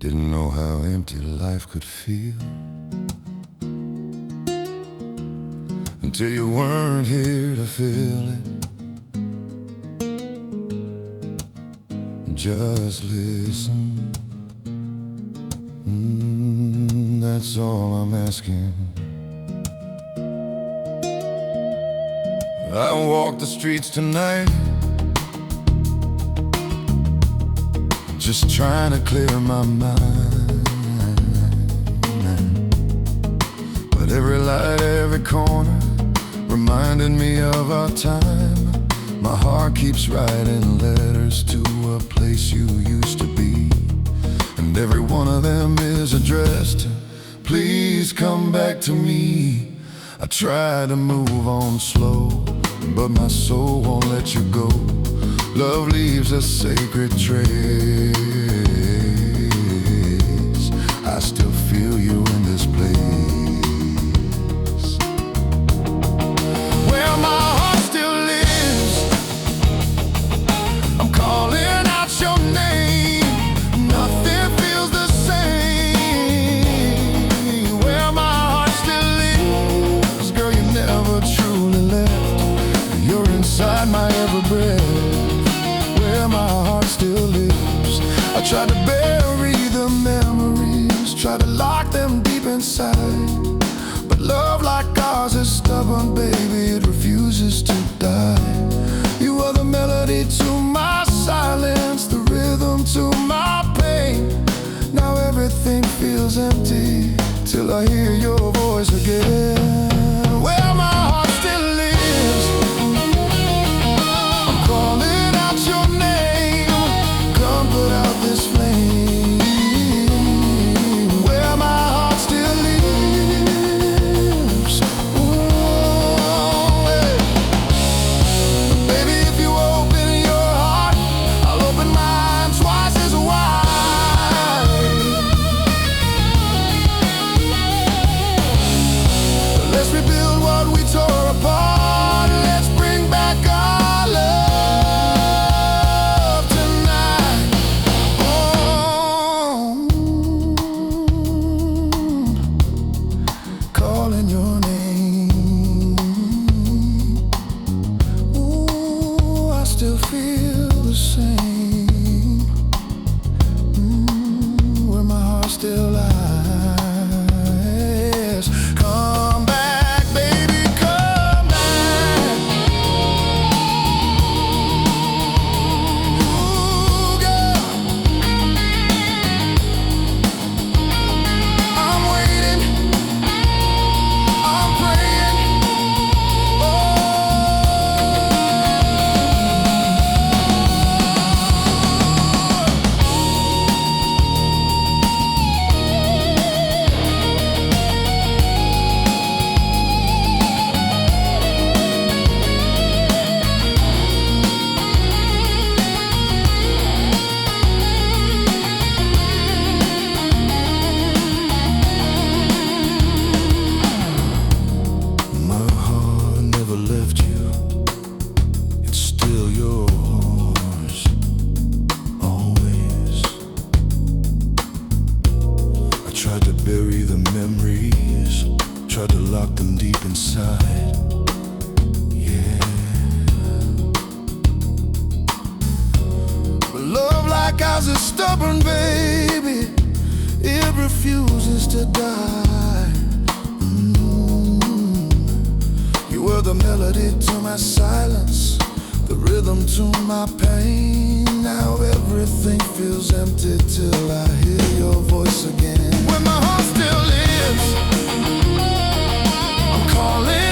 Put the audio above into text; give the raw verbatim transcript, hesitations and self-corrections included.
Didn't know how empty life could feel until you weren't here to fill it. Just listen, mm, that's all I'm asking. I walk the streets tonight, just trying to clear my mind. But every light, every corner reminded me of our time. My heart keeps writing letters to a place you used to be, and every one of them is addressed to, please come back to me. I try to move on slow, but my soul won't let you go. Love leaves a sacred trace. I still feel you in this place, where my heart still lives. I'm calling out your name, nothing feels the same. Where my heart still lives, girl, you never truly left. You're inside my every breath. Where my heart still lives, I try to bury the memories, try to lock them deep inside. But love like ours is stubborn, baby, it refuses to die. You are the melody to my silence, the rhythm to my pain. Now everything feels empty till I hear your voice again. Where my heart still lives, I'm calling out your name. Come put out this flame. Where my heart still lives. Ooh, hey. Baby, if you open your heart, I'll open mine twice as wide. Let's rebuild what we tore apart. Let's bring back our love tonight. Oh, calling your name. Ooh, I still feel the same. Mm, where my heart still lies. Come back, baby, come back. Ooh, girl, I'm waiting, I'm praying. Oh, my heart never left you. It's still yours, always. I tried to bury the memories, tried to lock them deep inside. Yeah. But love like ours is stubborn, baby. It refuses to die. Mm. You were the melody to my silence, the rhythm to my pain. Now everything feels empty till I hear your voice again. When my heart still lives, I'm calling